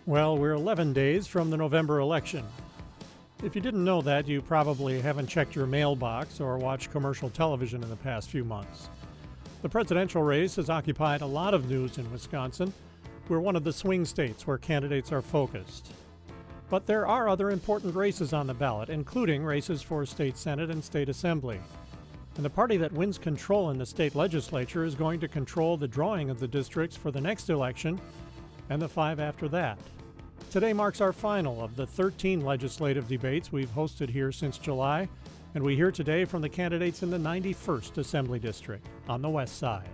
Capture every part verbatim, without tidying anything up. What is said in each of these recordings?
Well, we're eleven days from the November election. If you didn't know that, you probably haven't checked your mailbox or watched commercial television in the past few months. The presidential race has occupied a lot of news in Wisconsin. We're one of the swing states where candidates are focused. But there are other important races on the ballot, including races for state senate and state assembly. And the party that wins control in the state legislature is going to control the drawing of the districts for the next election and the five after that. Today marks our final of the thirteen legislative debates we've hosted here since July, and we hear today from the candidates in the ninety-first Assembly District on the west side.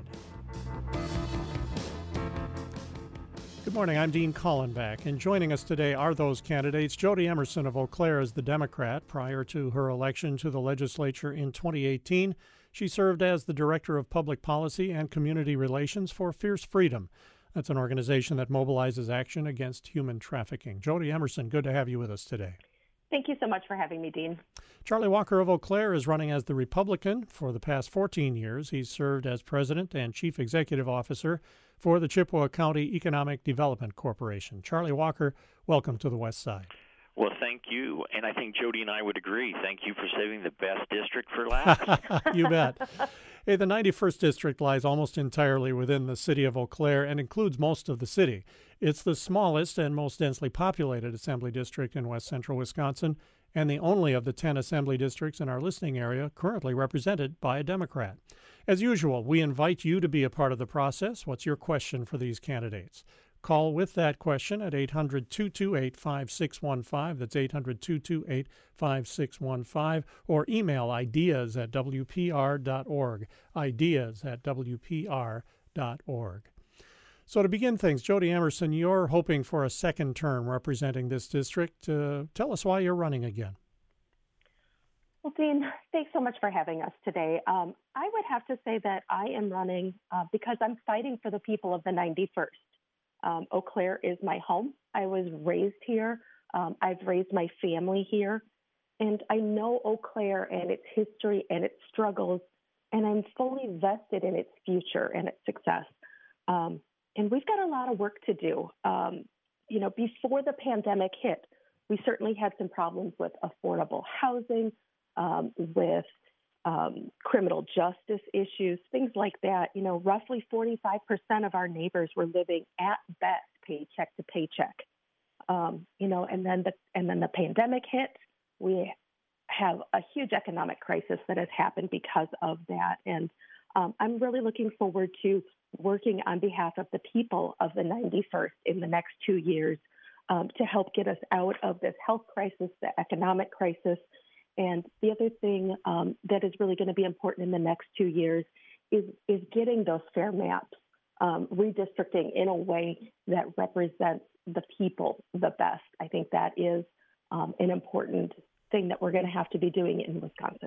Good morning, I'm Dean Kallenbach, and joining us today are those candidates. Jody Emerson of Eau Claire is the Democrat. Prior to her election to the legislature in twenty eighteen, she served as the Director of Public Policy and Community Relations for Fierce Freedom. That's an organization that mobilizes action against human trafficking. Jody Emerson, good to have you with us today. Thank you so much for having me, Dean. Charlie Walker of Eau Claire is running as the Republican. For the past fourteen years, he's served as President and Chief Executive Officer for the Chippewa County Economic Development Corporation. Charlie Walker, welcome to the West Side. Well, thank you, and I think Jody and I would agree. Thank you for saving the best district for last. You bet. Hey, the ninety-first District lies almost entirely within the city of Eau Claire and includes most of the city. It's the smallest and most densely populated assembly district in west central Wisconsin, and the only of the ten assembly districts in our listening area currently represented by a Democrat. As usual, we invite you to be a part of the process. What's your question for these candidates? Call with that question at eight hundred, two two eight, five six one five. That's eight hundred, two two eight, five six one five. Or email ideas at w p r dot org. Ideas at w p r dot org. So to begin things, Jody Emerson, you're hoping for a second term representing this district. Uh, tell us why you're running again. Well, Dean, thanks so much for having us today. Um, I would have to say that I am running uh, because I'm fighting for the people of the ninety-first. Um, Eau Claire is my home. I was raised here. Um, I've raised my family here. And I know Eau Claire and its history and its struggles, and I'm fully vested in its future and its success. Um, and we've got a lot of work to do. Um, you know, before the pandemic hit, we certainly had some problems with affordable housing, um, with Um, criminal justice issues, things like that. You know, roughly forty-five percent of our neighbors were living at best paycheck to paycheck. Um, you know, and then the and then the pandemic hit. We have a huge economic crisis that has happened because of that. And um, I'm really looking forward to working on behalf of the people of the ninety-first in the next two years um, to help get us out of this health crisis, the economic crisis. And the other thing um, that is really going to be important in the next two years is, is getting those fair maps, um, redistricting in a way that represents the people the best. I think that is um, an important thing that we're going to have to be doing in Wisconsin.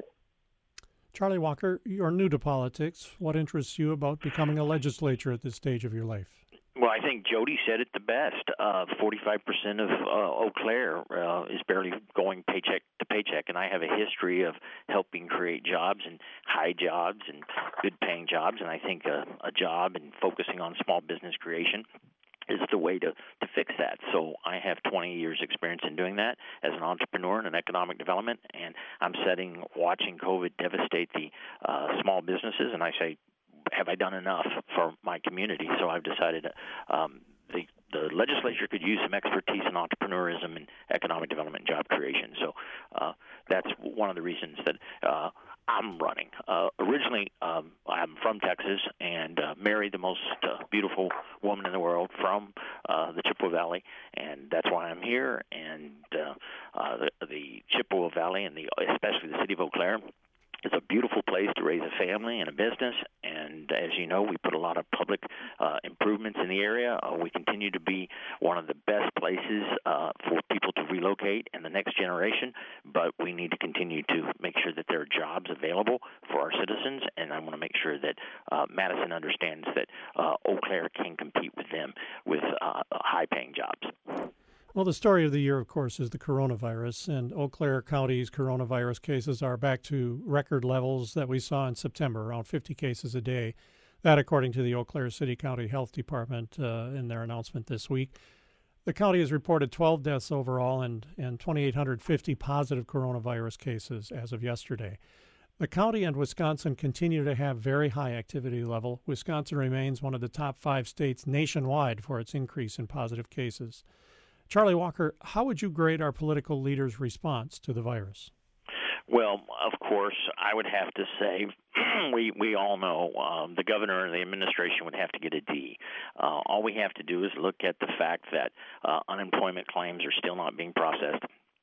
Charlie Walker, you're new to politics. What interests you about becoming a legislator at this stage of your life? Well, I think Jody said it the best. Uh, forty-five percent of uh, Eau Claire uh, is barely going paycheck to paycheck, and I have a history of helping create jobs and high jobs and good-paying jobs, and I think a, a job and focusing on small business creation is the way to, to fix that. So I have twenty years experience in doing that as an entrepreneur in economic development, and I'm setting, watching COVID devastate the uh, small businesses, and I say, have I done enough for my community? So I've decided um, the, the legislature could use some expertise in entrepreneurism and economic development and job creation. So uh, that's one of the reasons that uh, I'm running. Uh, originally, um, I'm from Texas and uh, married the most uh, beautiful woman in the world from uh, the Chippewa Valley, and that's why I'm here. And uh, uh, the, the Chippewa Valley, and the, especially the city of Eau Claire, it's a beautiful place to raise a family and a business, and as you know, we put a lot of public uh, improvements in the area. Uh, we continue to be one of the best places uh, for people to relocate in the next generation, but we need to continue to make sure that there are jobs available for our citizens, and I want to make sure that uh, Madison understands that uh, Eau Claire can compete with them with uh, high-paying jobs. Well, the story of the year, of course, is the coronavirus, and Eau Claire County's coronavirus cases are back to record levels that we saw in September, around fifty cases a day. That, according to the Eau Claire City County Health Department uh, in their announcement this week. The county has reported twelve deaths overall and, and two thousand eight hundred fifty positive coronavirus cases as of yesterday. The county and Wisconsin continue to have very high activity level. Wisconsin remains one of the top five states nationwide for its increase in positive cases. Charlie Walker, how would you grade our political leaders' response to the virus? Well, of course, I would have to say we we all know um, the governor and the administration would have to get a D. Uh, all we have to do is look at the fact that uh, unemployment claims are still not being processed.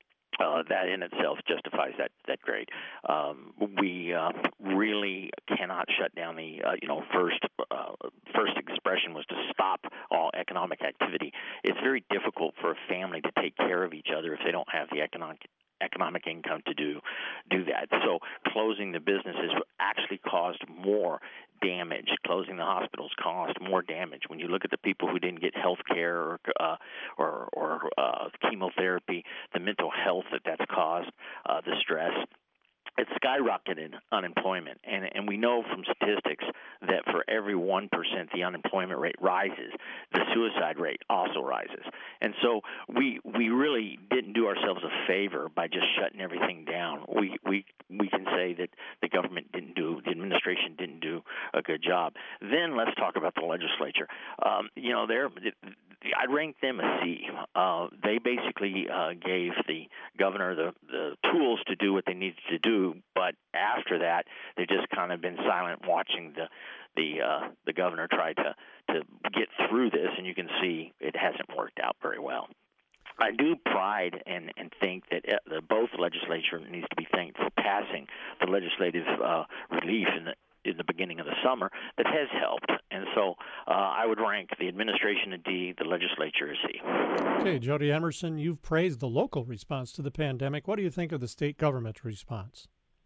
Uh, that in itself justifies that that grade. Um, we uh, really cannot shut down the uh, you know first uh, first expression was to stop all economic activity. It's very difficult for a family to take care of each other if they don't have the economic economic income to do do that. So closing the businesses actually caused more damage. Closing the hospitals caused more damage. When you look at the people who didn't get health care or uh, or, or uh, chemotherapy, the mental health that that's caused, uh, the stress, it's skyrocketed unemployment. And, and we know from statistics that for every one percent the unemployment rate rises, the suicide rate also rises. And so we we really didn't do ourselves a favor by just shutting everything down. We we we can say that the government didn't do, the administration didn't do a good job. Then let's talk about the legislature. Um, you know, they're I'd rank them a C. Uh, they basically uh, gave the governor the, the tools to do what they needed to do, but after that, they've just kind of been silent, watching the the uh, the governor try to to get through this, and you can see it hasn't worked out very well. I do pride and, and think that uh, the, both legislature needs to be thanked for passing the legislative uh, relief in the in the beginning of the summer that has helped. And so uh, I would rank the administration a D, the legislature a C. Okay, Jody Emerson, you've praised the local response to the pandemic. What do you think of the state government response?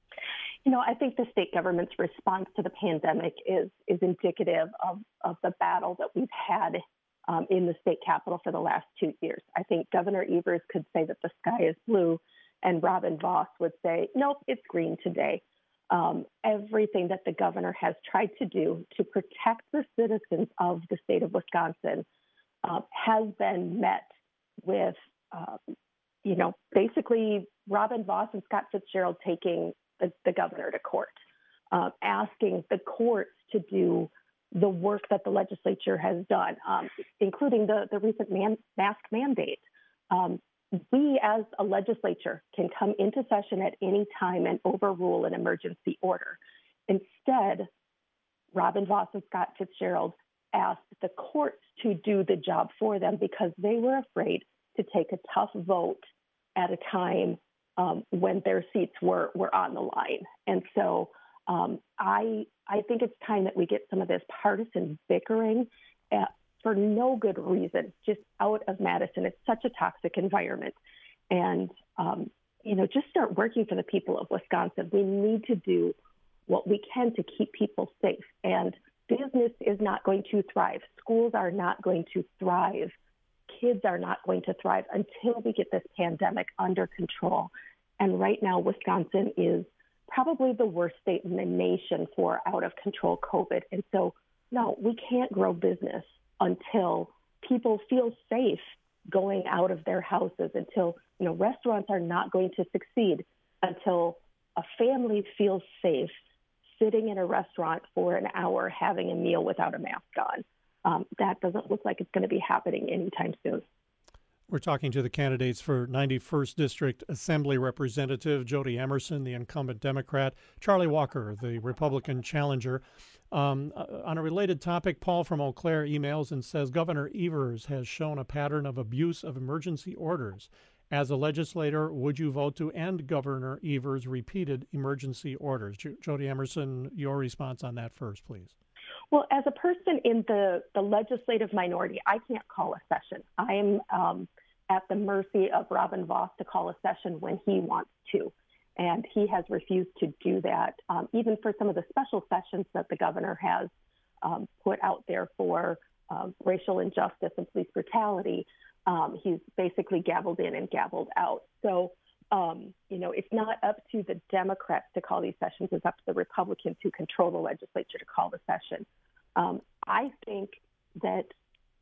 You know, I think the state government's response to the pandemic is is indicative of, of the battle that we've had um, in the state capitol for the last two years. I think Governor Evers could say that the sky is blue, and Robin Vos would say, nope, it's green today. Um, everything that the governor has tried to do to protect the citizens of the state of Wisconsin uh, has been met with, uh, you know, basically Robin Vos and Scott Fitzgerald taking the, the governor to court, uh, asking the courts to do the work that the legislature has done, um, including the, the recent man, mask mandate. Um, We, as a legislature, can come into session at any time and overrule an emergency order. Instead, Robin Vos and Scott Fitzgerald asked the courts to do the job for them because they were afraid to take a tough vote at a time um, when their seats were, were on the line. And so um, I, I think it's time that we get some of this partisan bickering at, for no good reason, just out of Madison. It's such a toxic environment. And, um, you know, just start working for the people of Wisconsin. We need to do what we can to keep people safe. And business is not going to thrive. Schools are not going to thrive. Kids are not going to thrive until we get this pandemic under control. And right now, Wisconsin is probably the worst state in the nation for out of control COVID. And so, no, we can't grow business until people feel safe going out of their houses, until, you know, restaurants are not going to succeed until a family feels safe sitting in a restaurant for an hour having a meal without a mask on. Um, that doesn't look like it's going to be happening anytime soon. We're talking to the candidates for ninety-first District Assembly Representative Jody Emerson, the incumbent Democrat, Charlie Walker, the Republican challenger. Um, uh, on a related topic, Paul from Eau Claire emails and says, Governor Evers has shown a pattern of abuse of emergency orders. As a legislator, would you vote to end Governor Evers' repeated emergency orders? J- Jody Emerson, your response on that first, please. Well, as a person in the, the legislative minority, I can't call a session. I am um, at the mercy of Robin Vos to call a session when he wants to. And he has refused to do that, um, even for some of the special sessions that the governor has um, put out there for um, racial injustice and police brutality. Um, he's basically gavelled in and gavelled out. So, um, you know, it's not up to the Democrats to call these sessions. It's up to the Republicans who control the legislature to call the session. Um, I think that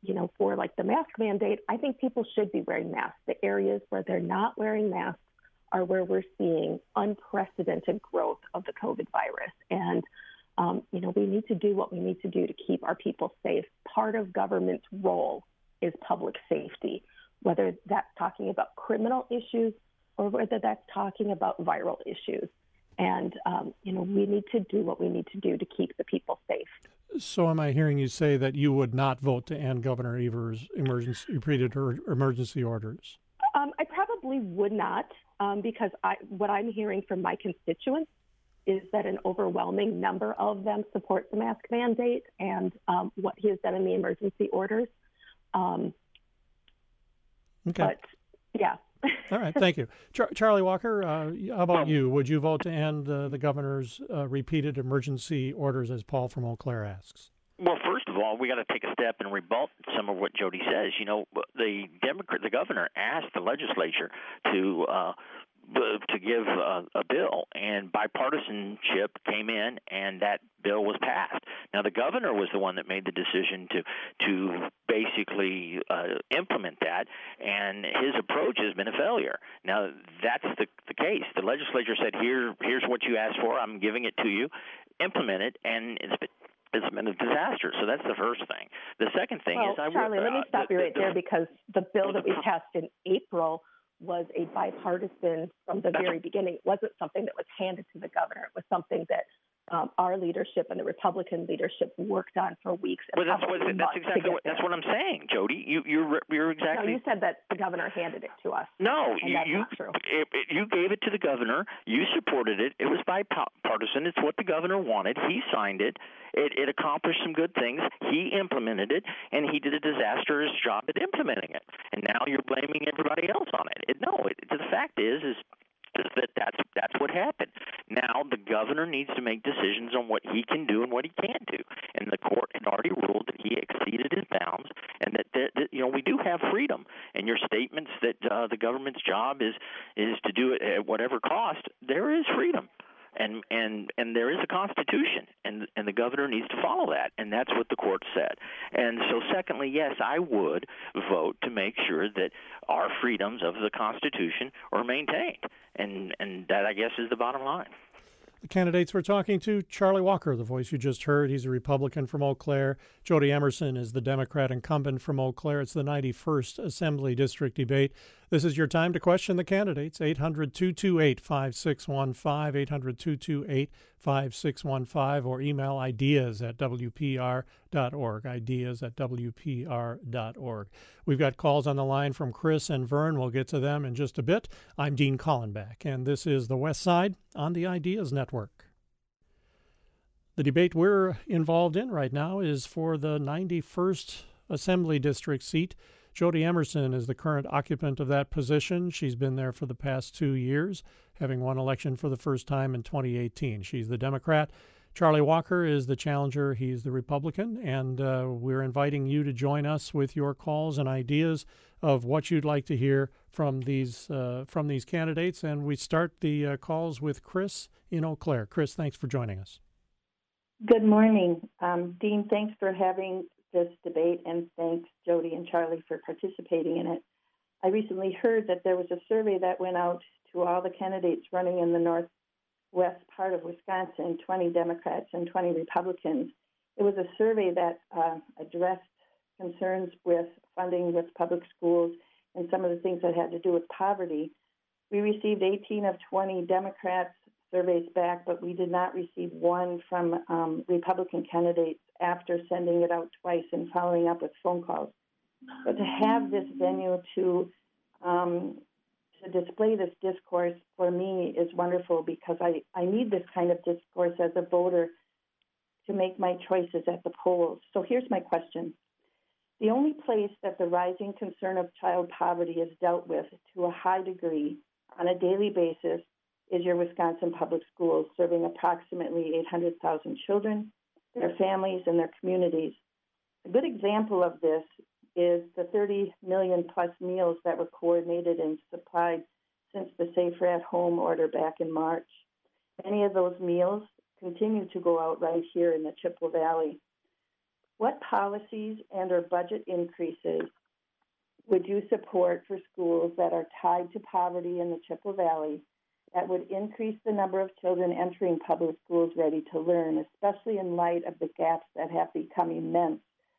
you know, for like the mask mandate, I think people should be wearing masks. The areas where they're not wearing masks are where we're seeing unprecedented growth of the COVID virus. And, um, you know, we need to do what we need to do to keep our people safe. Part of government's role is public safety, whether that's talking about criminal issues or whether that's talking about viral issues. And, um, you know, we need to do what we need to do to keep the people safe. So am I hearing you say that you would not vote to end Governor Evers' emergency, repeated or emergency orders? Um, I probably would not, um, because I, what I'm hearing from my constituents is that an overwhelming number of them support the mask mandate and um, what he has done in the emergency orders. Um, okay. But, yeah. All right, thank you. Char- Charlie Walker, uh, how about you? Would you vote to end uh, the governor's uh, repeated emergency orders, as Paul from Eau Claire asks? Well, first of all, we got to take a step and rebut some of what Jody says. You know, the Democrat, the governor asked the legislature to uh, to give uh, a bill, and bipartisanship came in, and that bill was passed. Now, the governor was the one that made the decision to to basically uh, implement that, and his approach has been a failure. Now, that's the the case. The legislature said, "Here, here's what you asked for. I'm giving it to you. Implement it," and it's been It's been a disaster. So that's the first thing. The second thing well, is, I Charlie, uh, let me stop the, you right the, there because the bill that we passed in April was a bipartisan from the very beginning. It wasn't something that was handed to the governor. It was something that um, our leadership and the Republican leadership worked on for weeks. And well, that's what that's exactly what that's what I'm saying, Jody. You you're you're exactly. No, you said that the governor handed it to us. No, and you that's you not true. It, it, you gave it to the governor. You supported it. It was bipartisan. It's what the governor wanted. He signed it. It, it accomplished some good things. He implemented it, and he did a disastrous job at implementing it. And now you're blaming everybody else on it. it no, it, the fact is, is is that that's that's what happened. Now the governor needs to make decisions on what he can do and what he can't do. And the court had already ruled that he exceeded his bounds, and that, that, that you know we do have freedom. And your statements that uh, the government's job is is to do it at whatever cost, there is freedom. And and and there is a constitution, and and the governor needs to follow that, and that's what the court said. And so, secondly, yes, I would vote to make sure that our freedoms of the Constitution are maintained, and and that, I guess, is the bottom line. The candidates we're talking to, Charlie Walker, the voice you just heard. He's a Republican from Eau Claire. Jody Emerson is the Democrat incumbent from Eau Claire. It's the ninety-first Assembly District debate. This is your time to question the candidates. eight hundred, two two eight, five six one five, eight hundred, two two eight, five six one five, or email ideas at w p r dot org, ideas at w p r dot org. We've got calls on the line from Chris and Vern. We'll get to them in just a bit. I'm Dean Collenbach, and this is The West Side on the Ideas Network. The debate we're involved in right now is for the ninety-first Assembly District seat. Jody Emerson is the current occupant of that position. She's been there for the past two years, having won election for the first time in twenty eighteen. She's the Democrat. Charlie Walker is the challenger. He's the Republican, and uh, we're inviting you to join us with your calls and ideas of what you'd like to hear from these uh, from these candidates. And we start the uh, calls with Chris in Eau Claire. Chris, thanks for joining us. Good morning. Um, Dean, thanks for having this debate, and thanks, Jody and Charlie, for participating in it. I recently heard that there was a survey that went out to all the candidates running in the northwest part of Wisconsin, twenty Democrats and twenty Republicans. It was a survey that uh, addressed concerns with funding with public schools and some of the things that had to do with poverty. We received eighteen of twenty Democrats surveys back, but we did not receive one from um, Republican candidates after sending it out twice and following up with phone calls. But to have this venue to um, to display this discourse for me is wonderful, because I, I need this kind of discourse as a voter to make my choices at the polls. So here's my question. The only place that the rising concern of child poverty is dealt with to a high degree on a daily basis is your Wisconsin public schools, serving approximately eight hundred thousand children, their families, and their communities. A good example of this is the thirty million plus meals that were coordinated and supplied since the Safer at Home order back in March. Many of those meals continue to go out right here in the Chippewa Valley. What policies and or budget increases would you support for schools that are tied to poverty in the Chippewa Valley that would increase the number of children entering public schools ready to learn, especially in light of the gaps that have become immense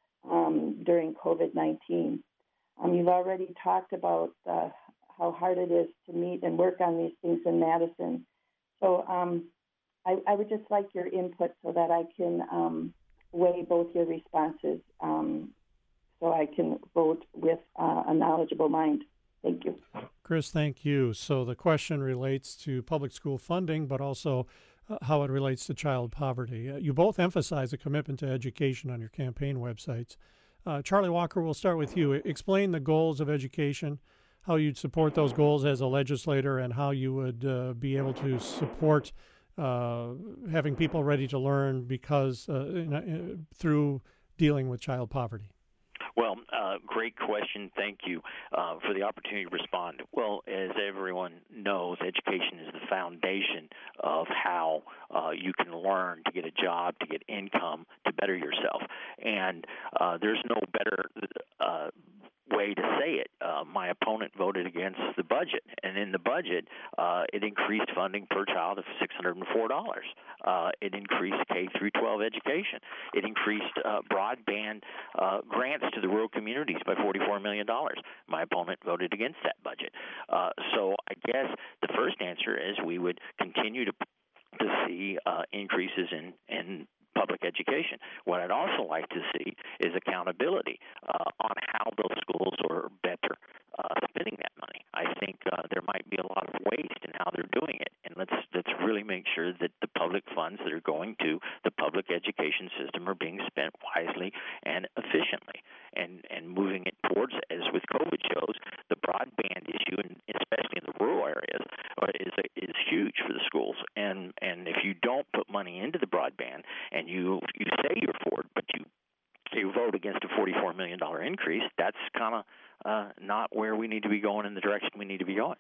um, during COVID nineteen? Um, you've already talked about uh, how hard it is to meet and work on these things in Madison. So um, I, I would just like your input so that I can um, weigh both your responses um, so I can vote with uh, a knowledgeable mind. Thank you. Chris, thank you. So the question relates to public school funding, but also uh, how it relates to child poverty. Uh, you both emphasize a commitment to education on your campaign websites. Uh, Charlie Walker, we'll start with you. Explain the goals of education, how you'd support those goals as a legislator, and how you would uh, be able to support uh, having people ready to learn because uh, in, uh, through dealing with child poverty. Well, uh, great question. Thank you uh, for the opportunity to respond. Well, as everyone knows, education is the foundation of how uh, you can learn to get a job, to get income, to better yourself. And uh, there's no better uh, way to say it. Uh, my opponent voted against the budget, and in the budget, uh, it increased funding per child of six hundred four dollars. Uh, it increased K through twelve education. It increased uh, broadband uh, grants to the rural communities by forty-four million dollars. My opponent voted against that budget. Uh, so I guess the first answer is we would continue to to see uh, increases in, in public education. What I'd also like to see is accountability uh, on how those schools are better uh, spending that money. I think uh, there might be a lot of waste in how they're doing it, and let's let's really make sure that the public funds that are going to the public education system are being spent wisely and efficiently, and and moving it towards, as with COVID shows, the broadband issue, and especially in the rural areas, uh, is is huge for the schools. And and if you don't put money into the broadband, and you you say you're for it, but you you vote against a forty-four million dollars increase, that's kind of uh, not where we need to be going in the direction we need to be going.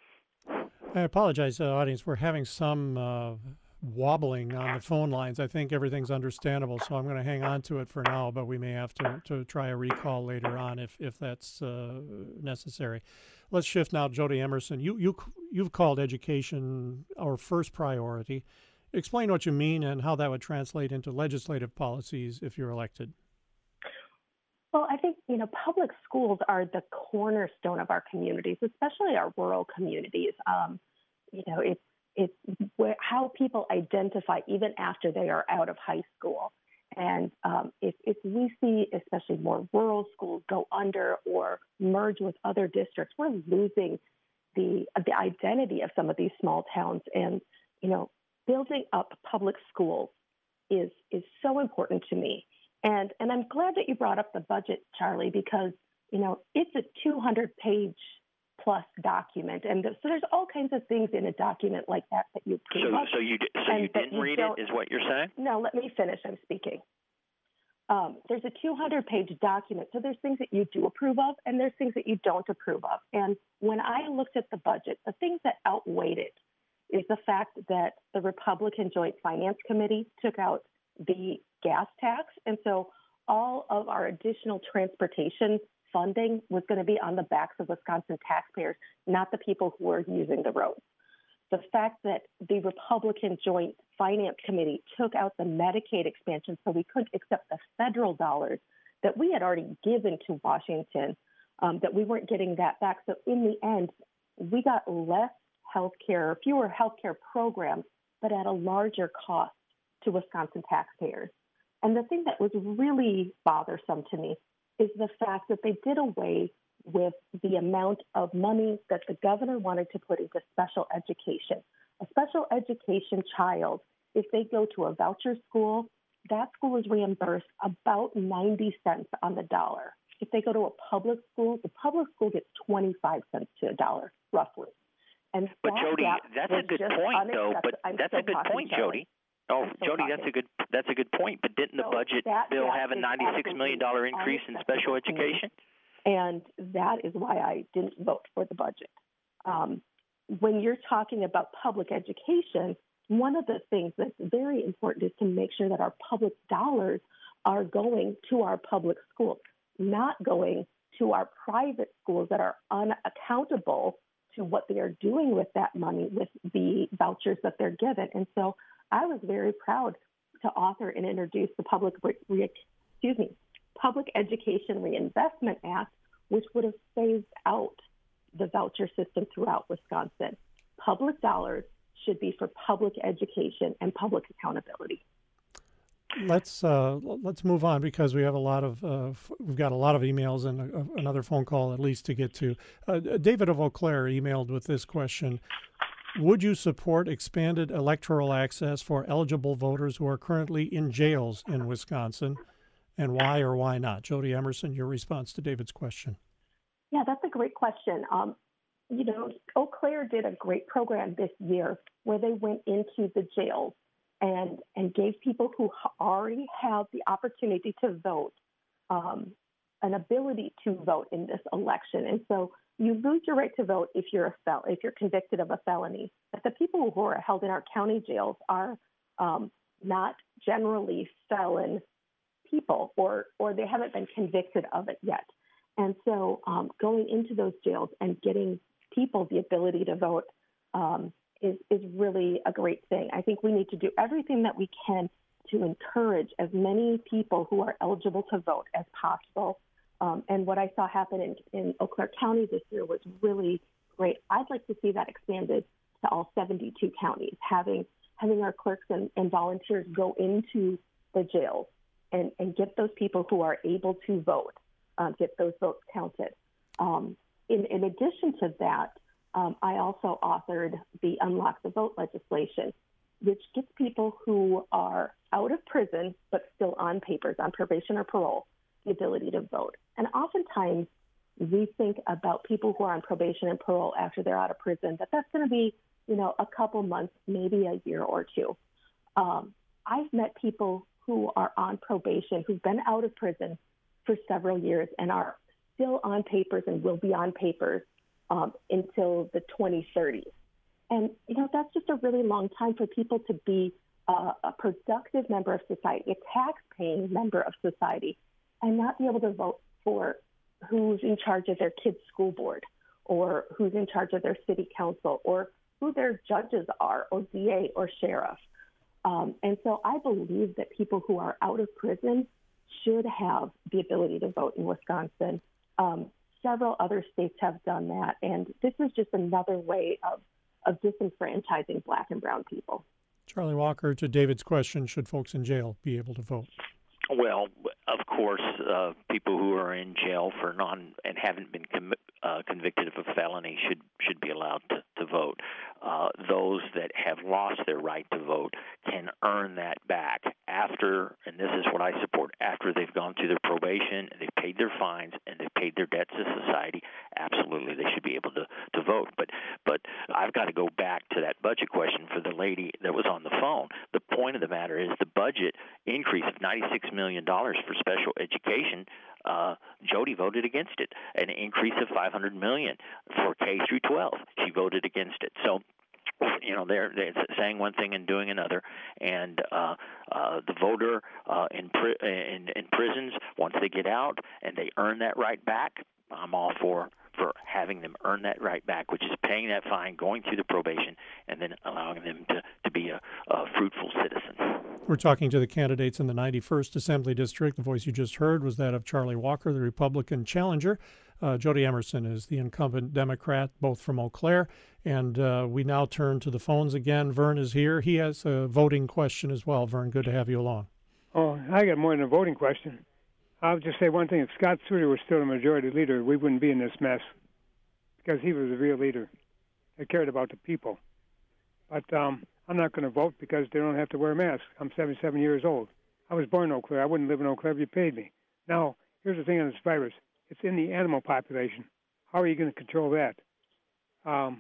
I apologize, uh, audience. We're having some uh, wobbling on the phone lines. I think everything's understandable, so I'm going to hang on to it for now, but we may have to, to try a recall later on if, if that's uh, necessary. Let's shift now to Jody Emerson. You, you, you've called education our first priority. Explain what you mean and how that would translate into legislative policies if you're elected. Well, I think, you know, public schools are the cornerstone of our communities, especially our rural communities. Um, you know, it's, it's where, how people identify even after they are out of high school. And um, if, if we see especially more rural schools go under or merge with other districts, we're losing the, the identity of some of these small towns. And, you know, building up public schools is, is so important to me. And and I'm glad that you brought up the budget, Charlie, because, you know, it's a two hundred page plus document. And so there's all kinds of things in a document like that that you approve So, of. so you, so you didn't read it, is what you're saying? No, let me finish. I'm speaking. Um, there's a two hundred page document. So there's things that you do approve of, and there's things that you don't approve of. And when I looked at the budget, the things that outweighed it is the fact that the Republican Joint Finance Committee took out the gas tax. And so all of our additional transportation funding was going to be on the backs of Wisconsin taxpayers, not the people who are using the roads. The fact that the Republican Joint Finance Committee took out the Medicaid expansion so we couldn't accept the federal dollars that we had already given to Washington, um, that we weren't getting that back. So in the end, we got less health care, fewer health care programs, but at a larger cost to Wisconsin taxpayers. And the thing that was really bothersome to me is the fact that they did away with the amount of money that the governor wanted to put into special education. A special education child, if they go to a voucher school, that school is reimbursed about ninety cents on the dollar. If they go to a public school, the public school gets twenty-five cents to a dollar, roughly. And but that Jody, that's a good point, though. But I'm that's a good talking, point, Charlie. Jody. Oh, Jody, talking. that's a good that's a good point. But didn't the So budget that, bill that have a ninety-six million dollars increase in special education? And that is why I didn't vote for the budget. Um, when you're talking about public education, one of the things that's very important is to make sure that our public dollars are going to our public schools, not going to our private schools that are unaccountable to what they are doing with that money, with the vouchers that they're given. And so I was very proud to author and introduce the Public Re- Re- excuse me, Public Education Reinvestment Act, which would have phased out the voucher system throughout Wisconsin. Public dollars should be for public education and public accountability. Let's uh, let's move on because we have a lot of uh, f- we've got a lot of emails and a, another phone call at least to get to. Uh, David of Eau Claire emailed with this question: would you support expanded electoral access for eligible voters who are currently in jails in Wisconsin, and why or why not? Jody Emerson, your response to David's question. Yeah, that's a great question. Um, you know, Eau Claire did a great program this year where they went into the jails and and gave people who already have the opportunity to vote um, an ability to vote in this election. And so you lose your right to vote if you're a fel- if you're convicted of a felony. But the people who are held in our county jails are um, not generally felon people, or or they haven't been convicted of it yet. And so um, going into those jails and getting people the ability to vote um, is, is really a great thing. I think we need to do everything that we can to encourage as many people who are eligible to vote as possible. Um, and what I saw happen in, in Eau Claire County this year was really great. I'd like to see that expanded to all seventy-two counties, having having our clerks and, and volunteers go into the jails and, and get those people who are able to vote. Um, get those votes counted. Um, in, in addition to that, um, I also authored the Unlock the Vote legislation, which gets people who are out of prison but still on papers, on probation or parole, the ability to vote. And oftentimes we think about people who are on probation and parole after they're out of prison, that that's going to be, you know, a couple months, maybe a year or two. Um, I've met people who are on probation, who've been out of prison for several years and are still on papers and will be on papers um, until the twenty thirties. And, you know, that's just a really long time for people to be uh, a productive member of society, a tax-paying member of society, and not be able to vote for who's in charge of their kids' school board, or who's in charge of their city council, or who their judges are, or D A or sheriff. Um, and so I believe that people who are out of prison should have the ability to vote in Wisconsin. Um, several other states have done that, and this is just another way of, of disenfranchising Black and brown people. Charlie Walker, to David's question, should folks in jail be able to vote? Well, of course, uh, people who are in jail for non and haven't been com- uh, convicted of a felony should should be allowed to, to vote. Uh, those that have lost their right to vote can earn that back after, and this is what I support, after they've gone through their probation, and they've paid their fines, and they've paid their debts to society. Absolutely, they should be able to, to vote. But but I've got to go back to that budget question for the lady that was on the phone. The point of the matter is the budget increase of ninety-six million dollars for special education. Uh, Jody voted against it. An increase of five hundred million dollars for K through twelve. She voted against it. So, you know, they're, they're saying one thing and doing another. And uh, uh, the voter uh, in, pri- in in prisons, once they get out and they earn that right back, I'm all for for having them earn that right back, which is paying that fine, going through the probation, and then allowing them to, to be a, a fruitful citizen. We're talking to the candidates in the ninety-first Assembly District. The voice you just heard was that of Charlie Walker, the Republican challenger. Uh, Jody Emerson is the incumbent Democrat, both from Eau Claire. And uh, we now turn to the phones again. Vern is here. He has a voting question as well. Vern, good to have you along. Oh, I got more than a voting question. I'll just say one thing. If Scott Souter was still the majority leader, we wouldn't be in this mess, because he was a real leader that cared about the people. But um, I'm not going to vote because they don't have to wear a mask. I'm seventy-seven years old. I was born in Eau Claire. I wouldn't live in Eau Claire if you paid me. Now, here's the thing on this virus. It's in the animal population. How are you going to control that? Um,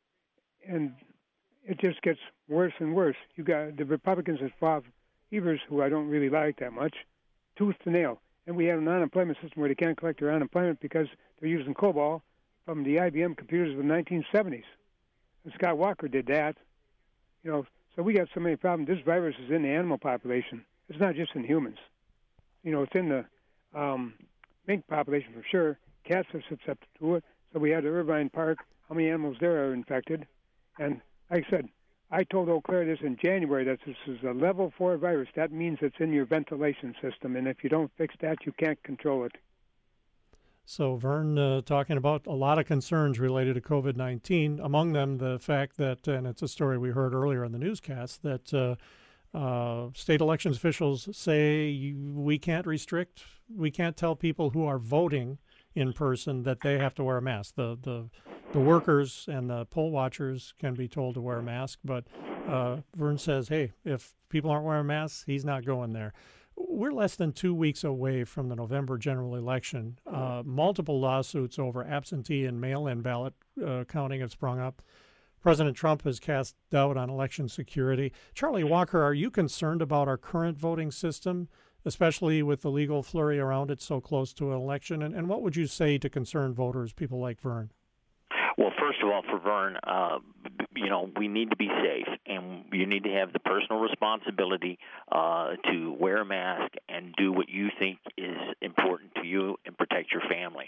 and it just gets worse and worse. You got the Republicans that fought Evers, who I don't really like that much, tooth to nail. And we have an unemployment system where they can't collect their unemployment because they're using COBOL from the I B M computers of the nineteen seventies. And Scott Walker did that. You know, so we got so many problems. This virus is in the animal population. It's not just in humans. You know, it's in the um, mink population for sure. Cats are susceptible to it. So we had the Irvine Park, how many animals there are infected. And like I said, I told Eau Claire this in January that this is a level four virus. That means it's in your ventilation system. And if you don't fix that, you can't control it. So, Vern, uh, talking about a lot of concerns related to COVID nineteen, among them the fact that, and it's a story we heard earlier in the newscast, that uh, uh, state elections officials say you, we can't restrict, we can't tell people who are voting in person that they have to wear a mask. The the, the workers and the poll watchers can be told to wear a mask, but uh, Vern says, hey, if people aren't wearing masks, he's not going there. We're less than two weeks away from the November general election. Uh, multiple lawsuits over absentee and mail-in ballot uh, counting have sprung up. President Trump has cast doubt on election security. Charlie Walker, are you concerned about our current voting system, especially with the legal flurry around it so close to an election? And, and what would you say to concerned voters, people like Vern? Well, first of all, for Vern, uh, you know, we need to be safe, and you need to have the personal responsibility uh, to wear a mask and do what you think is important to you and protect your family.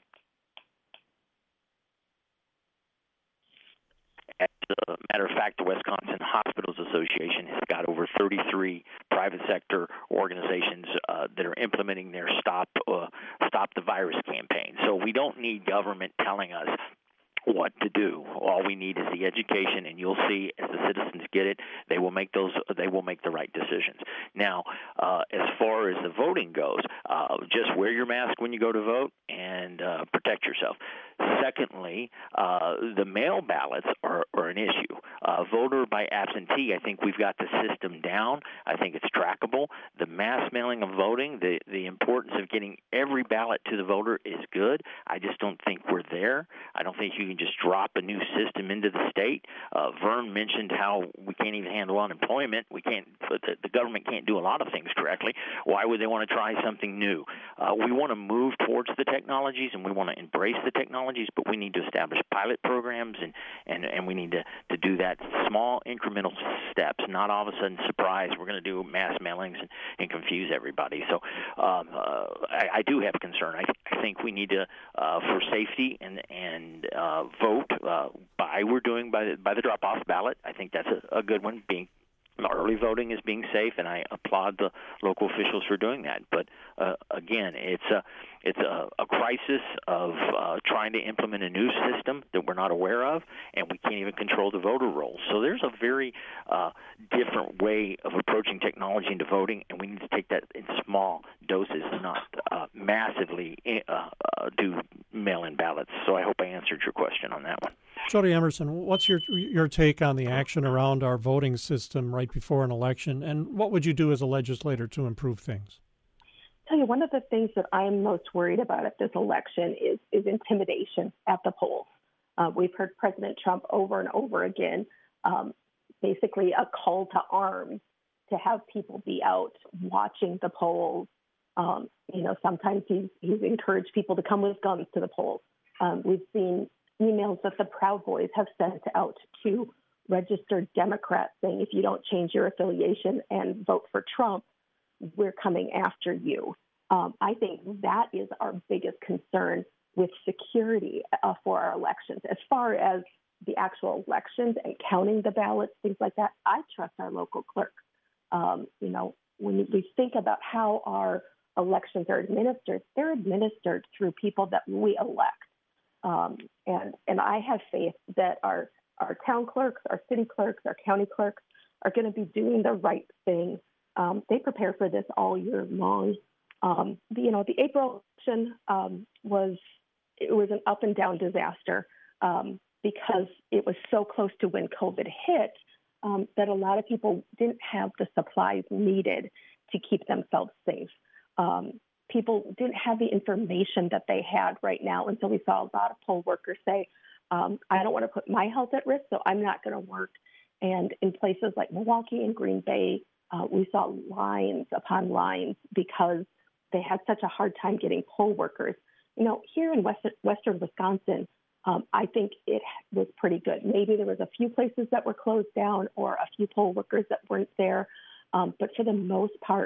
As a matter of fact, the Wisconsin Hospitals Association has got over thirty-three private sector organizations uh, that are implementing their Stop uh, Stop the Virus campaign. So we don't need government telling us what to do. All we need is the education, and you'll see as the citizens get it, they will make those. They will make the right decisions. Now, uh, as far as the voting goes, uh, just wear your mask when you go to vote and uh, protect yourself. Secondly, uh, the mail ballots are, are an issue. Uh, voter by absentee, I think we've got the system down. I think it's trackable. The mass mailing of voting, the, the importance of getting every ballot to the voter is good. I just don't think we're there. I don't think you can just drop a new system into the state. Uh, Vern mentioned how we can't even handle unemployment. We can't. The, the government can't do a lot of things correctly. Why would they want to try something new? Uh, we want to move towards the technologies, and we want to embrace the technologies, but we need to establish pilot programs, and, and, and we need to, to do that small incremental steps, not all of a sudden surprise, we're going to do mass mailings and, and confuse everybody. So um, uh, I, I do have concern. I, I think we need to, uh, for safety and, and uh, vote uh, by we're doing by the, by the drop-off ballot. I think that's a, a good one, being early voting is being safe, and I applaud the local officials for doing that. But uh, again, it's a it's a, a crisis of uh, trying to implement a new system that we're not aware of, and we can't even control the voter rolls. So there's a very uh, different way of approaching technology into voting, and we need to take that in small doses, not uh, massively uh, uh, do mail-in ballots. So I hope I answered your question on that one. Jody Emerson, what's your your take on the action around our voting system right before an election, and what would you do as a legislator to improve things? I'll tell you, one of the things that I'm most worried about at this election is, is intimidation at the polls. Uh, we've heard President Trump over and over again, um, basically a call to arms to have people be out watching the polls. Um, you know, sometimes he's, he's encouraged people to come with guns to the polls. Um, we've seen emails that the Proud Boys have sent out to registered Democrats saying, if you don't change your affiliation and vote for Trump, we're coming after you. Um, I think that is our biggest concern with security uh, for our elections. As far as the actual elections and counting the ballots, things like that, I trust our local clerks. Um, you know, when we think about how our elections are administered, they're administered through people that we elect. Um, and and I have faith that our, our town clerks, our city clerks, our county clerks are going to be doing the right thing. Um, they prepare for this all year long. Um, the, you know, the April election um, was it was an up and down disaster um, because it was so close to when COVID hit um, that a lot of people didn't have the supplies needed to keep themselves safe. Um, people didn't have the information that they had right now. And so we saw a lot of poll workers say, um, I don't want to put my health at risk, so I'm not going to work. And in places like Milwaukee and Green Bay, uh, we saw lines upon lines because they had such a hard time getting poll workers. You know, here in West, Western Wisconsin, um, I think it was pretty good. Maybe there was a few places that were closed down or a few poll workers that weren't there. Um, but for the most part,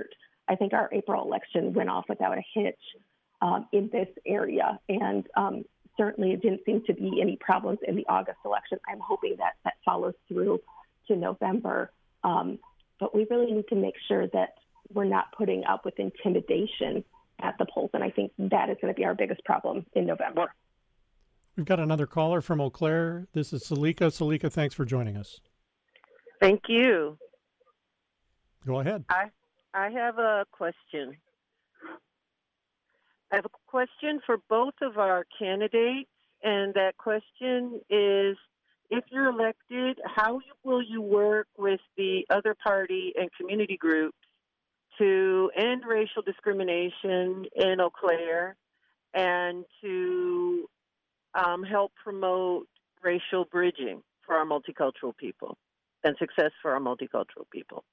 I think our April election went off without a hitch um, in this area. And um, certainly it didn't seem to be any problems in the August election. I'm hoping that that follows through to November. Um, but we really need to make sure that we're not putting up with intimidation at the polls. And I think that is going to be our biggest problem in November. We've got another caller from Eau Claire. This is Salika. Salika, thanks for joining us. Thank you. Go ahead. I I have a question. I have a question for both of our candidates, and that question is, if you're elected, how will you work with the other party and community groups to end racial discrimination in Eau Claire and to um, help promote racial bridging for our multicultural people and success for our multicultural people?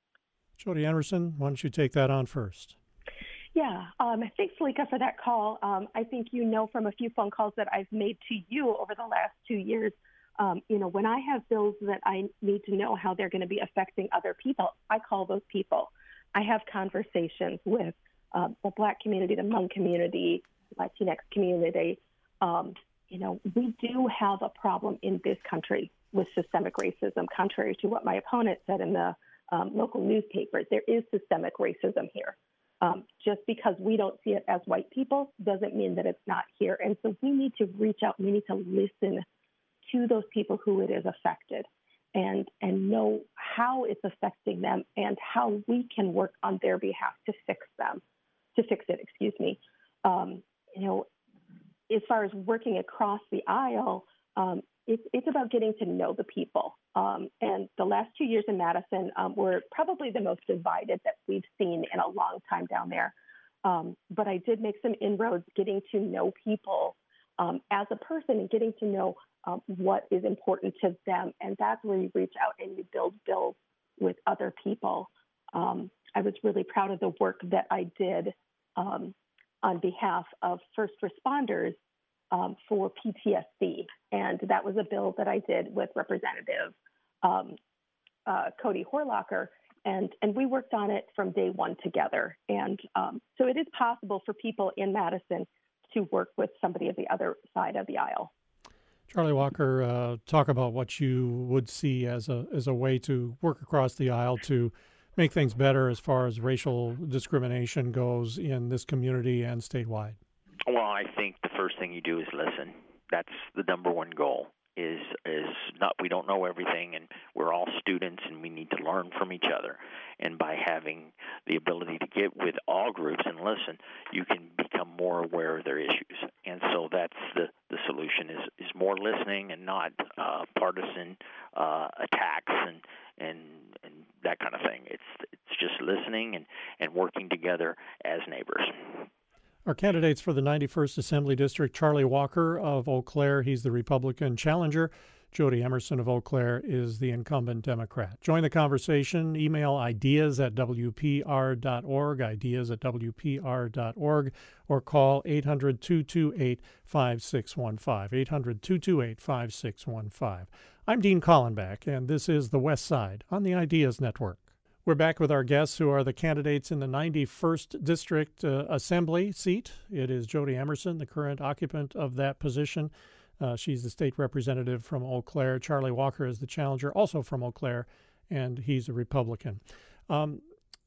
Jody Emerson, why don't you take that on first? Yeah, um, thanks, Salika, for that call. Um, I think you know from a few phone calls that I've made to you over the last two years, um, you know, when I have bills that I need to know how they're going to be affecting other people, I call those people. I have conversations with uh, the Black community, the Hmong community, Latinx community. Um, you know, we do have a problem in this country with systemic racism, contrary to what my opponent said in the um, local newspaper. There is systemic racism here. Um, just because we don't see it as white people doesn't mean that it's not here. And so we need to reach out. We need to listen to those people who it is affected and, and know how it's affecting them and how we can work on their behalf to fix them, to fix it, excuse me. Um, you know, as far as working across the aisle, um, it's, it's about getting to know the people. Um, and the last two years in Madison um, were probably the most divided that we've seen in a long time down there. Um, but I did make some inroads getting to know people um, as a person and getting to know um, what is important to them. And that's where you reach out and you build bills with other people. Um, I was really proud of the work that I did um, on behalf of first responders um, for P T S D. And that was a bill that I did with Representative um, uh, Cody Horlocker. And, and we worked on it from day one together. And um, so it is possible for people in Madison to work with somebody of the other side of the aisle. Charlie Walker, uh, talk about what you would see as a as a way to work across the aisle to make things better as far as racial discrimination goes in this community and statewide. Well, I think the first thing you do is listen. That's the number one goal. Is is not we don't know everything, and we're all students, and we need to learn from each other. And by having the ability to get with all groups and listen, you can become more aware of their issues. And so that's the, the solution: is is more listening and not uh, partisan uh, attacks and, and and that kind of thing. It's it's just listening and, and working together as neighbors. Our candidates for the ninety-first Assembly District, Charlie Walker of Eau Claire, he's the Republican challenger. Jody Emerson of Eau Claire is the incumbent Democrat. Join the conversation. Email ideas at w p r dot org, ideas at w p r dot org, or call eight hundred, two two eight, five six one five, eight hundred, two two eight, five six one five. I'm Dean Collenbach, and this is The West Side on the Ideas Network. We're back with our guests who are the candidates in the ninety-first District uh, Assembly seat. It is Jody Emerson, the current occupant of that position. Uh, she's the state representative from Eau Claire. Charlie Walker is the challenger, also from Eau Claire, and he's a Republican. Um,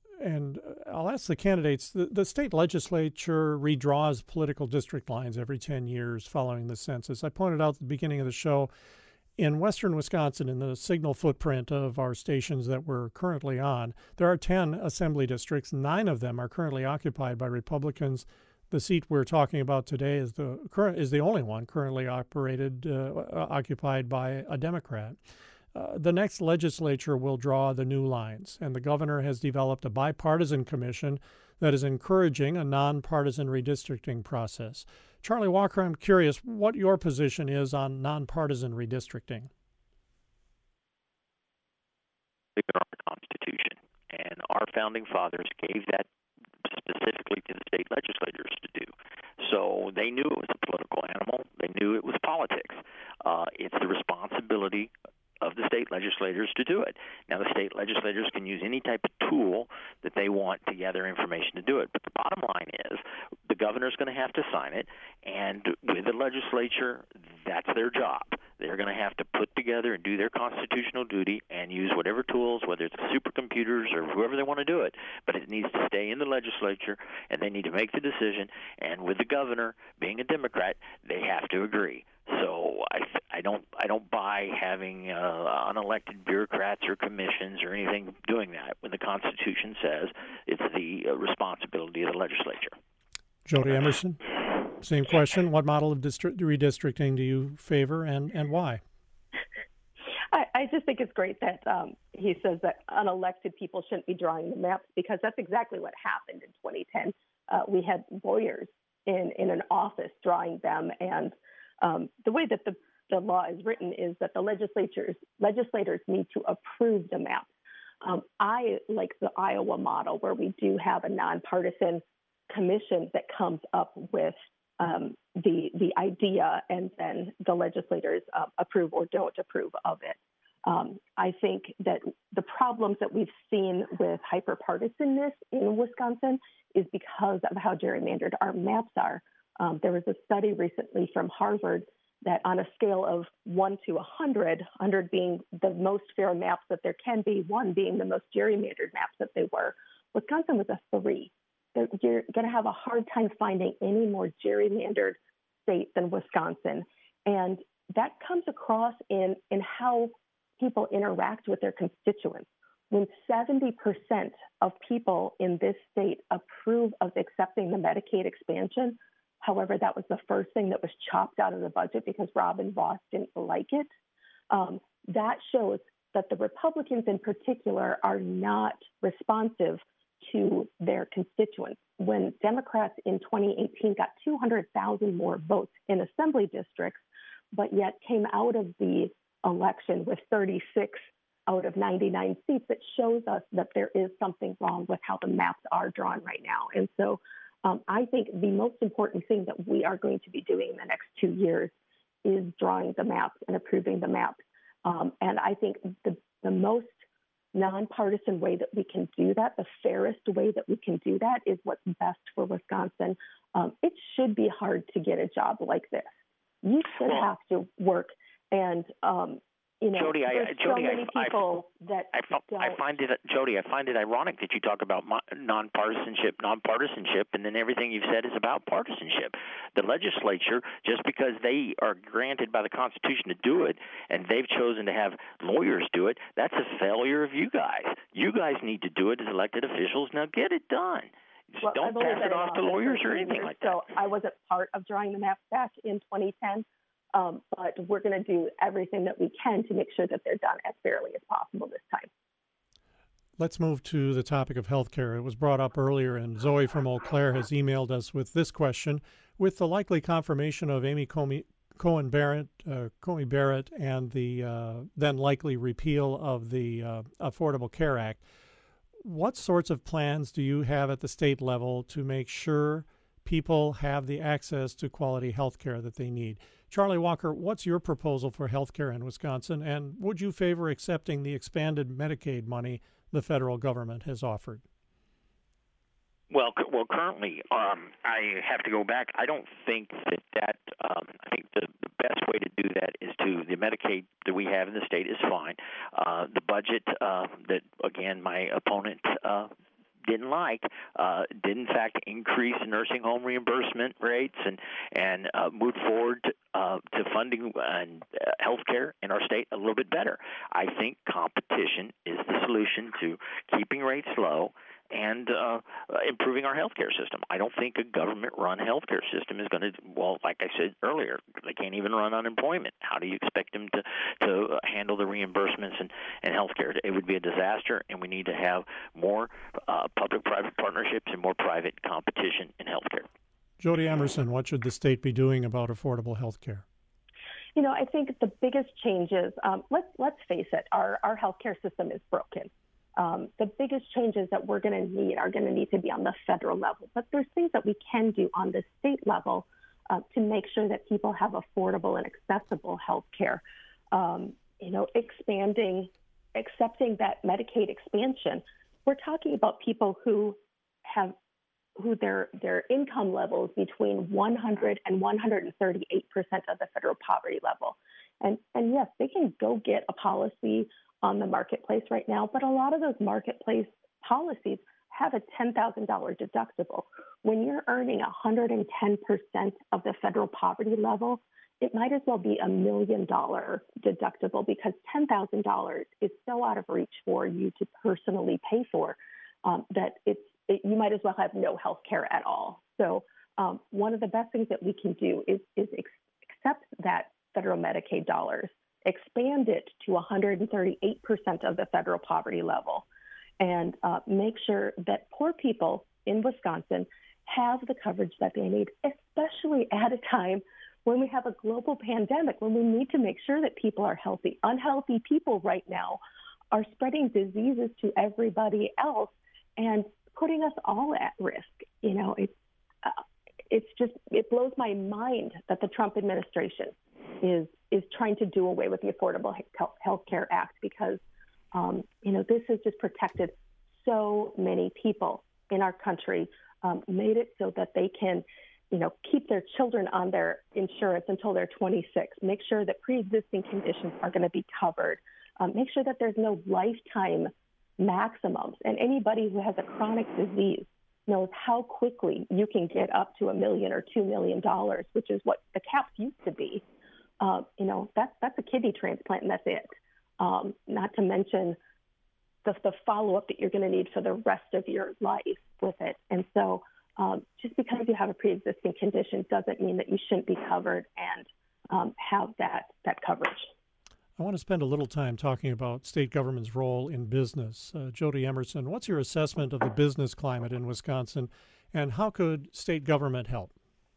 and I'll ask the candidates, the, the state legislature redraws political district lines every ten years following the census. I pointed out at the beginning of the show, in western Wisconsin, in the signal footprint of our stations that we're currently on, there are ten assembly districts. Nine of them are currently occupied by Republicans. The seat we're talking about today is the current is the only one currently operated uh, occupied by a Democrat. Uh, the next legislature will draw the new lines, and the governor has developed a bipartisan commission that is encouraging a nonpartisan redistricting process. Charlie Walker, I'm curious what your position is on nonpartisan redistricting. In our Constitution, and our founding fathers gave that specifically to the state legislators to do. So they knew it was a political animal. They knew it was politics. Uh, it's the responsibility of the state legislators to do it. Now, the state legislators can use any type of tool that they want to gather information to do it. But the bottom line is the governor's going to have to sign it, and with the legislature, that's their job. They're going to have to put together and do their constitutional duty and use whatever tools, whether it's supercomputers or whoever they want to do it, but it needs to stay in the legislature, and they need to make the decision. And with the governor being a Democrat, they have to agree. So I I don't I don't buy having uh, unelected bureaucrats or commissions or anything doing that when the Constitution says it's the uh, responsibility of the legislature. Jody Emerson, same question. What model of district redistricting do you favor, and, and why? I, I just think it's great that um, he says that unelected people shouldn't be drawing the maps, because that's exactly what happened in twenty ten. Uh, we had lawyers in, in an office drawing them, and um, the way that the, the law is written is that the legislatures legislators need to approve the maps. Um, I like the Iowa model, where we do have a nonpartisan commission that comes up with um, the the idea, and then the legislators uh, approve or don't approve of it. Um, I think that the problems that we've seen with hyperpartisanness in Wisconsin is because of how gerrymandered our maps are. Um, there was a study recently from Harvard that on a scale of one to one hundred, one hundred being the most fair maps that there can be, one being the most gerrymandered maps that they were, Wisconsin was a three. You're going to have a hard time finding any more gerrymandered state than Wisconsin. And that comes across in, in how people interact with their constituents. When seventy percent of people in this state approve of accepting the Medicaid expansion, however, that was the first thing that was chopped out of the budget because Robin Vos didn't like it, um, that shows that the Republicans in particular are not responsive to their constituents. When Democrats in twenty eighteen got two hundred thousand more votes in assembly districts, but yet came out of the election with thirty-six out of ninety-nine seats, it shows us that there is something wrong with how the maps are drawn right now. And so um, I think the most important thing that we are going to be doing in the next two years is drawing the maps and approving the maps. Um, and I think the, the most nonpartisan way that we can do that, the fairest way that we can do that, is what's best for Wisconsin. Um, it should be hard to get a job like this. You should well, have to work, and um, you know, Jody, there's I, so Jody, many I, people I, that I, don't. I find it, Jody, I find it ironic that you talk about nonpartisanship, nonpartisanship, and then everything you've said is about partisanship. The legislature, just because they are granted by the Constitution to do it, and they've chosen to have lawyers do it, that's a failure of you guys. You guys need to do it as elected officials. Now get it done. Just well, don't pass it off to lawyers or anything years, like that. So I wasn't part of drawing the maps back in twenty ten. Um, but we're going to do everything that we can to make sure that they're done as fairly as possible this time. Let's move to the topic of health care. It was brought up earlier, and Zoe from Eau Claire has emailed us with this question. With the likely confirmation of Amy Comey, Cohen Barrett, uh, Comey Barrett and the uh, then likely repeal of the uh, Affordable Care Act, what sorts of plans do you have at the state level to make sure people have the access to quality health care that they need? Charlie Walker, what's your proposal for health care in Wisconsin, and would you favor accepting the expanded Medicaid money the federal government has offered? Well, well, currently, um, I have to go back. I don't think that that. Um, I think the, the best way to do that is to the Medicaid that we have in the state is fine. Uh, the budget uh, that, again, my opponent Uh, didn't like, uh, did in fact increase nursing home reimbursement rates and and uh, move forward to, uh, to funding and uh, health care in our state a little bit better. I think competition is the solution to keeping rates low and uh, improving our healthcare system. I don't think a government-run healthcare system is going to, well, like I said earlier, they can't even run unemployment. How do you expect them to, to handle the reimbursements and, and healthcare? It would be a disaster, and we need to have more uh, public-private partnerships and more private competition in healthcare. Jody Emerson, what should the state be doing about affordable healthcare? You know, I think the biggest changes, um, let's, let's face it, our, our healthcare system is broken. Um, the biggest changes that we're going to need are going to need to be on the federal level. But there's things that we can do on the state level uh, to make sure that people have affordable and accessible health care. Um, you know, expanding, accepting that Medicaid expansion, we're talking about people who have who their their income levels between one hundred and one hundred thirty-eight percent of the federal poverty level. And and yes, they can go get a policy on the marketplace right now, but a lot of those marketplace policies have a ten thousand dollars deductible. When you're earning one hundred ten percent of the federal poverty level, it might as well be a million dollar deductible because ten thousand dollars is so out of reach for you to personally pay for um, that it's it, you might as well have no health care at all. So um, one of the best things that we can do is, is ex- accept that federal Medicaid dollars, expand it to one hundred thirty-eight percent of the federal poverty level, and uh, make sure that poor people in Wisconsin have the coverage that they need, especially at a time when we have a global pandemic, when we need to make sure that people are healthy. Unhealthy people right now are spreading diseases to everybody else and putting us all at risk. You know, it's uh, it's just, it blows my mind that the Trump administration is is trying to do away with the Affordable Health Care Act because, um, you know, this has just protected so many people in our country, um, made it so that they can, you know, keep their children on their insurance until they're twenty-six, make sure that pre-existing conditions are going to be covered, um, make sure that there's no lifetime maximums. And anybody who has a chronic disease knows how quickly you can get up to a million or two million dollars, which is what the caps used to be. Uh, you know, that's that's a kidney transplant and that's it. Um, not to mention the, the follow-up that you're going to need for the rest of your life with it. And so um, just because you have a pre-existing condition doesn't mean that you shouldn't be covered and um, have that that coverage. I want to spend a little time talking about state government's role in business. Uh, Jody Emerson, what's your assessment of the business climate in Wisconsin, and how could state government help?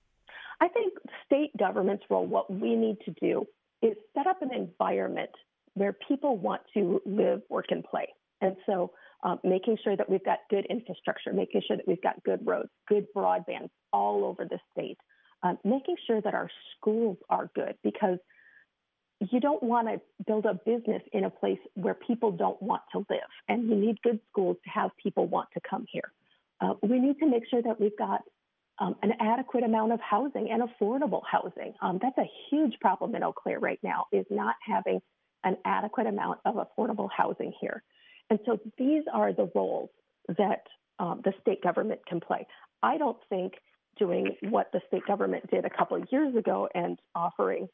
I think state government's role, what we need to do is set up an environment where people want to live, work, and play. And so um, making sure that we've got good infrastructure, making sure that we've got good roads, good broadband all over the state, um, making sure that our schools are good, because you don't want to build a business in a place where people don't want to live. And you need good schools to have people want to come here. Uh, we need to make sure that we've got um, an adequate amount of housing and affordable housing. Um, that's a huge problem in Eau Claire right now, is not having an adequate amount of affordable housing here. And so these are the roles that um, the state government can play. I don't think doing what the state government did a couple of years ago and offering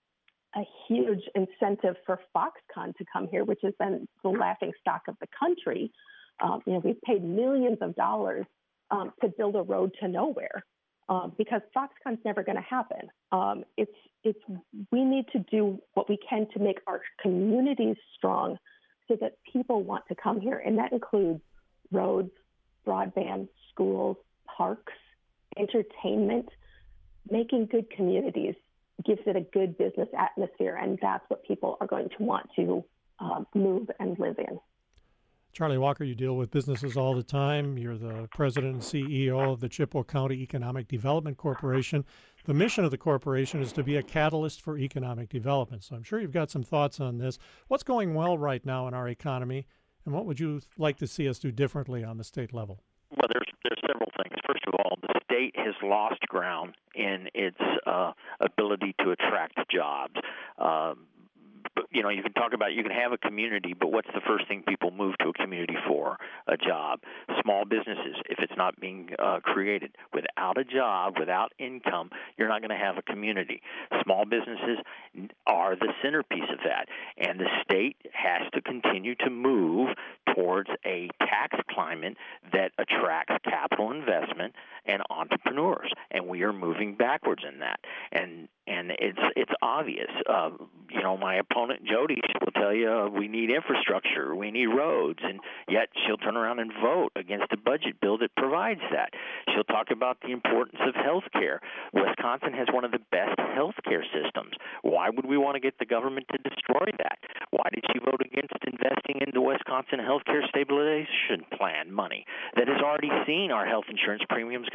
a huge incentive for Foxconn to come here, which has been the laughing stock of the country. Um, you know, we've paid millions of dollars um, to build a road to nowhere um, because Foxconn's never going to happen. Um, it's it's we need to do what we can to make our communities strong so that people want to come here, and that includes roads, broadband, schools, parks, entertainment. Making good communities gives it a good business atmosphere, and that's what people are going to want to um, move and live in. Charlie Walker, you deal with businesses all the time. You're the president and C E O of the Chippewa County Economic Development Corporation. The mission of the corporation is to be a catalyst for economic development. So I'm sure you've got some thoughts on this. What's going well right now in our economy, and what would you like to see us do differently on the state level? Well, there's there's several things. First of all, the state has lost ground in its uh, ability to attract jobs. Um, but, you know, you can talk about, you can have a community, but what's the first thing people move to a community for? A job. Small businesses, if it's not being uh, created. Without a job, without income, you're not going to have a community. Small businesses are the centerpiece of that. And the state has to continue to move towards a tax climate that attracts capital investment and entrepreneurs. And we are moving backwards in that. And and it's it's obvious. Uh, you know, my opponent, Jody, will tell you uh, we need infrastructure, we need roads, and yet she'll turn around and vote against a budget bill that provides that. She'll talk about the importance of health care. Wisconsin has one of the best health care systems. Why would we want to get the government to destroy that? Why did she vote against investing in the Wisconsin Health Care Stabilization Plan money that has already seen our health insurance premiums go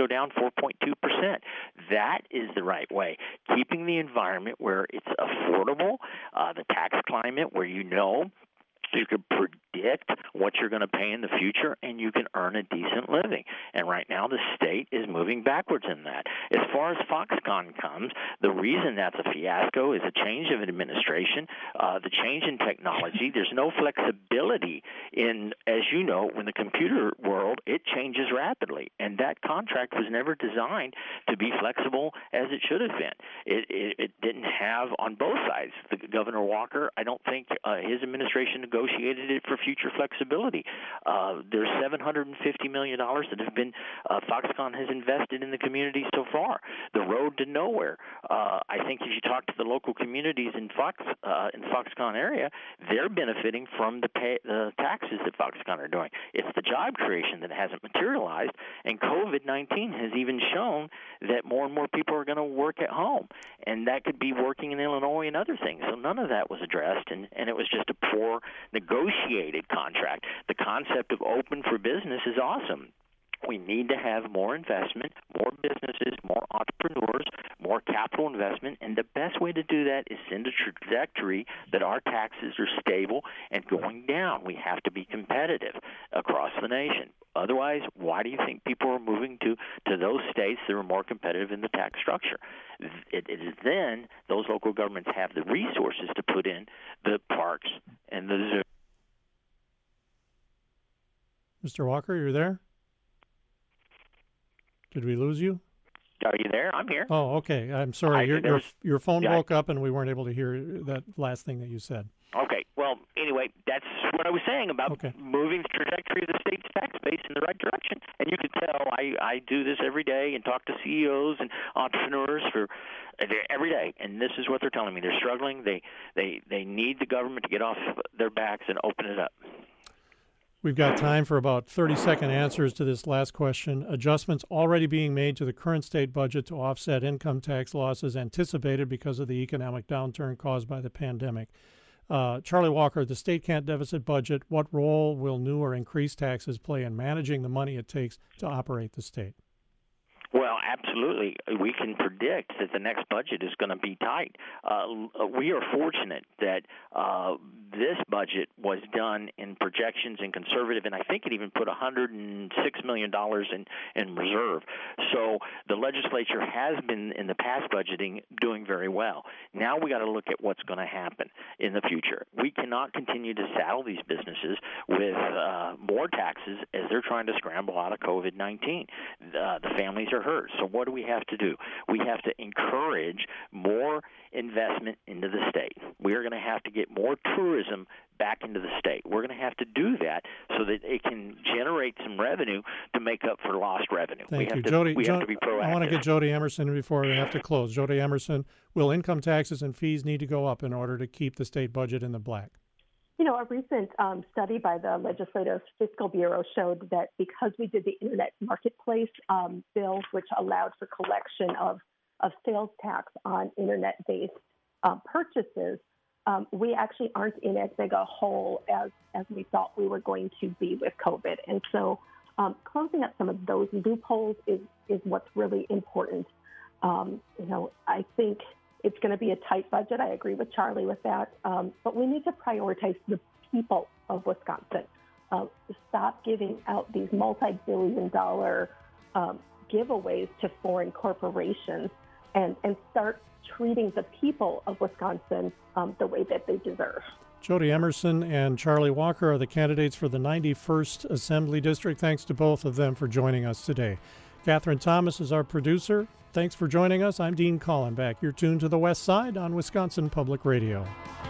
go down four point two percent. That is the right way. Keeping the environment where it's affordable, uh, the tax climate where you know you can predict what you're going to pay in the future, and you can earn a decent living. And right now, the state is moving backwards in that. As far as Foxconn comes, the reason that's a fiasco is a change of administration, uh, the change in technology. There's no flexibility in, as you know, in the computer world, it changes rapidly, and that contract was never designed to be flexible as it should have been. It, it, it didn't have on both sides. The Governor Walker, I don't think uh, his administration negotiated it for future flexibility. Uh, there's seven hundred fifty million dollars that have been uh, Foxconn has invested in the community so far. The road to nowhere. Uh, I think if you talk to the local communities in Fox uh, in Foxconn area, they're benefiting from the, pay, the taxes that Foxconn are doing. It's the job creation that hasn't materialized, and COVID nineteen has even shown that more and more people are going to work at home, and that could be working in Illinois and other things. So none of that was addressed, and, and it was just a poor negotiated contract. The concept of open for business is awesome. We need to have more investment, more businesses, more entrepreneurs, more capital investment, and the best way to do that is send a trajectory that our taxes are stable and going down. We have to be competitive across the nation. Otherwise, why do you think people are moving to, to those states that are more competitive in the tax structure? It, it is then those local governments have the resources to put in the parks and the zoo. Mister Walker, you're there? Did we lose you? Are you there? I'm here. Oh, okay. I'm sorry. I, Your, your, was, your phone yeah, broke up, and we weren't able to hear that last thing that you said. Okay. Well, anyway, that's what I was saying about okay. moving the trajectory of the state's tax base in the right direction. And you can tell I, I do this every day and talk to C E Os and entrepreneurs for every day, and this is what they're telling me. They're struggling. They, they, they need the government to get off their backs and open it up. We've got time for about thirty-second answers to this last question. Adjustments already being made to the current state budget to offset income tax losses anticipated because of the economic downturn caused by the pandemic. Uh, Charlie Walker, the state can't deficit budget. What role will new or increased taxes play in managing the money it takes to operate the state? Well, absolutely. We can predict that the next budget is going to be tight. Uh, we are fortunate that uh, this budget was done in projections and conservative, and I think it even put one hundred six million dollars in, in reserve. So the legislature has been, in the past budgeting, doing very well. Now we got to look at what's going to happen in the future. We cannot continue to saddle these businesses with uh, more taxes as they're trying to scramble out of COVID nineteen. Uh, the families are hurt. So what do we have to do? We have to encourage more investment into the state. We're going to have to get more tourism back into the state. We're going to have to do that so that it can generate some revenue to make up for lost revenue. Thank we you. have to, Jody, we jo- have to be proactive. I want to get Jody Emerson before we have to close. Jody Emerson, will income taxes and fees need to go up in order to keep the state budget in the black? You know, a recent um, study by the Legislative Fiscal Bureau showed that because we did the Internet Marketplace um, bill, which allowed for collection of, of sales tax on Internet-based um, purchases, um, we actually aren't in as big a hole as, as we thought we were going to be with COVID. And so um, closing up some of those loopholes is, is what's really important. Um, you know, I think it's going to be a tight budget. I agree with Charlie with that. Um, but we need to prioritize the people of Wisconsin. Uh, stop giving out these multi-billion dollar um, giveaways to foreign corporations and, and start treating the people of Wisconsin um, the way that they deserve. Jody Emerson and Charlie Walker are the candidates for the ninety-first Assembly District. Thanks to both of them for joining us today. Catherine Thomas is our producer. Thanks for joining us. I'm Dean Collenbach. You're tuned to the West Side on Wisconsin Public Radio.